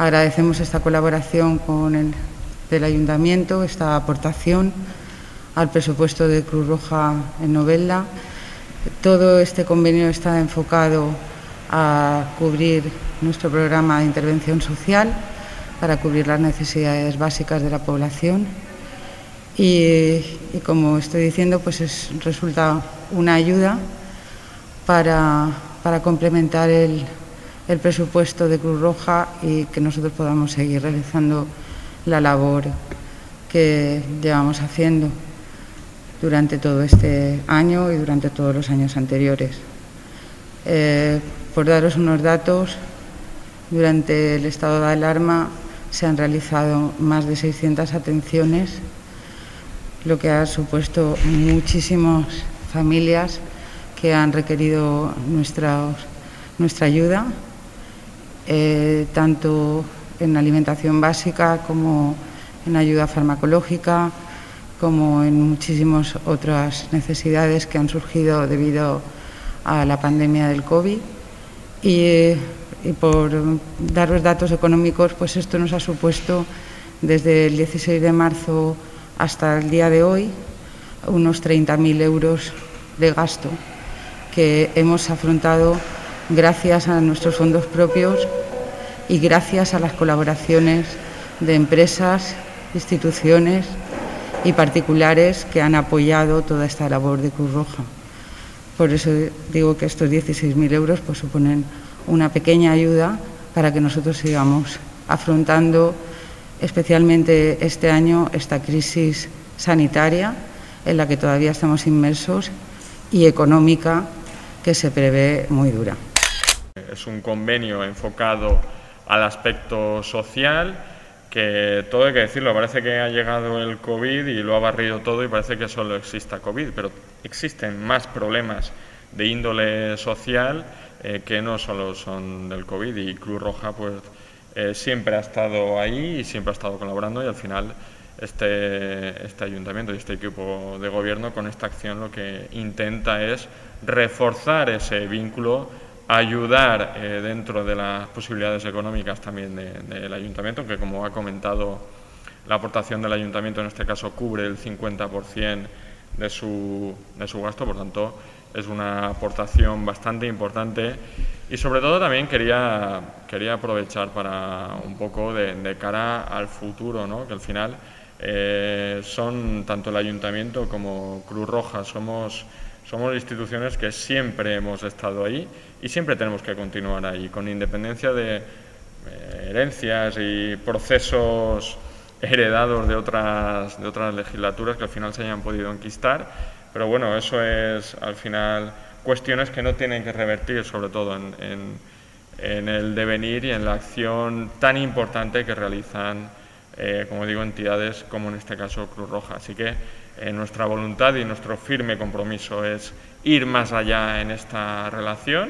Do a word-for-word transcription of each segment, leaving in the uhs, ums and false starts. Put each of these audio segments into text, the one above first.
Agradecemos esta colaboración con el del Ayuntamiento, esta aportación al presupuesto de Cruz Roja en Novelda. Todo este convenio está enfocado a cubrir nuestro programa de intervención social, para cubrir las necesidades básicas de la población. Y, y como estoy diciendo, pues es, resulta una ayuda para, para complementar el, el presupuesto de Cruz Roja y que nosotros podamos seguir realizando la labor que llevamos haciendo durante todo este año y durante todos los años anteriores. Eh, por daros unos datos, durante el estado de alarma se han realizado más de seiscientas atenciones, lo que ha supuesto muchísimas familias que han requerido nuestra, nuestra ayuda, eh, tanto en alimentación básica como en ayuda farmacológica, como en muchísimas otras necesidades que han surgido debido a la pandemia del COVID. Y, y por daros datos económicos, pues esto nos ha supuesto desde el dieciséis de marzo hasta el día de hoy unos treinta mil euros de gasto que hemos afrontado gracias a nuestros fondos propios y gracias a las colaboraciones de empresas, instituciones y particulares que han apoyado toda esta labor de Cruz Roja. Por eso digo que estos dieciséis mil euros pues suponen una pequeña ayuda para que nosotros sigamos afrontando, especialmente este año, esta crisis sanitaria en la que todavía estamos inmersos y económica que se prevé muy dura. Es un convenio enfocado al aspecto social, que todo hay que decirlo, parece que ha llegado el COVID y lo ha barrido todo y parece que solo exista COVID, pero existen más problemas de índole social eh, que no solo son del COVID, y Cruz Roja pues eh, siempre ha estado ahí y siempre ha estado colaborando, y al final este, este ayuntamiento y este equipo de gobierno con esta acción lo que intenta es reforzar ese vínculo, ayudar eh, dentro de las posibilidades económicas también de, del ayuntamiento, que como ha comentado, la aportación del ayuntamiento en este caso cubre el cincuenta por ciento de su, de su gasto, por tanto es una aportación bastante importante. Y sobre todo también quería, quería aprovechar para un poco de, de cara al futuro, ¿no? Que al final eh, son tanto el ayuntamiento como Cruz Roja, somos Somos instituciones que siempre hemos estado ahí y siempre tenemos que continuar ahí, con independencia de eh, herencias y procesos heredados de otras, de otras legislaturas que al final se hayan podido enquistar. Pero bueno, eso es al final cuestiones que no tienen que revertir, sobre todo en, en, en el devenir y en la acción tan importante que realizan, eh, como digo, entidades como en este caso Cruz Roja. Así que Eh, nuestra voluntad y nuestro firme compromiso es ir más allá en esta relación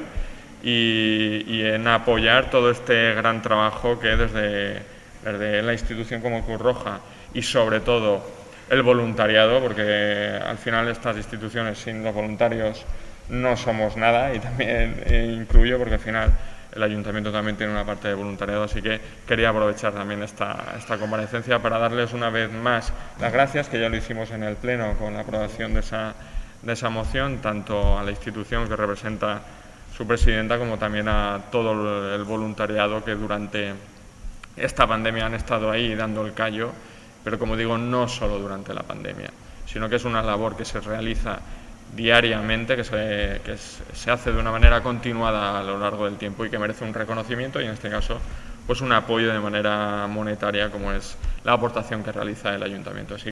y, y en apoyar todo este gran trabajo que desde, desde la institución como Cruz Roja y sobre todo el voluntariado, porque al final estas instituciones sin los voluntarios no somos nada, y también eh, incluyo porque al final el ayuntamiento también tiene una parte de voluntariado, así que quería aprovechar también esta, esta comparecencia para darles una vez más las gracias, que ya lo hicimos en el Pleno con la aprobación de esa, de esa moción, tanto a la institución que representa su presidenta como también a todo el voluntariado que durante esta pandemia han estado ahí dando el callo, pero como digo, no solo durante la pandemia, sino que es una labor que se realiza diariamente, que, se, que se hace de una manera continuada a lo largo del tiempo y que merece un reconocimiento y en este caso pues un apoyo de manera monetaria como es la aportación que realiza el ayuntamiento. Así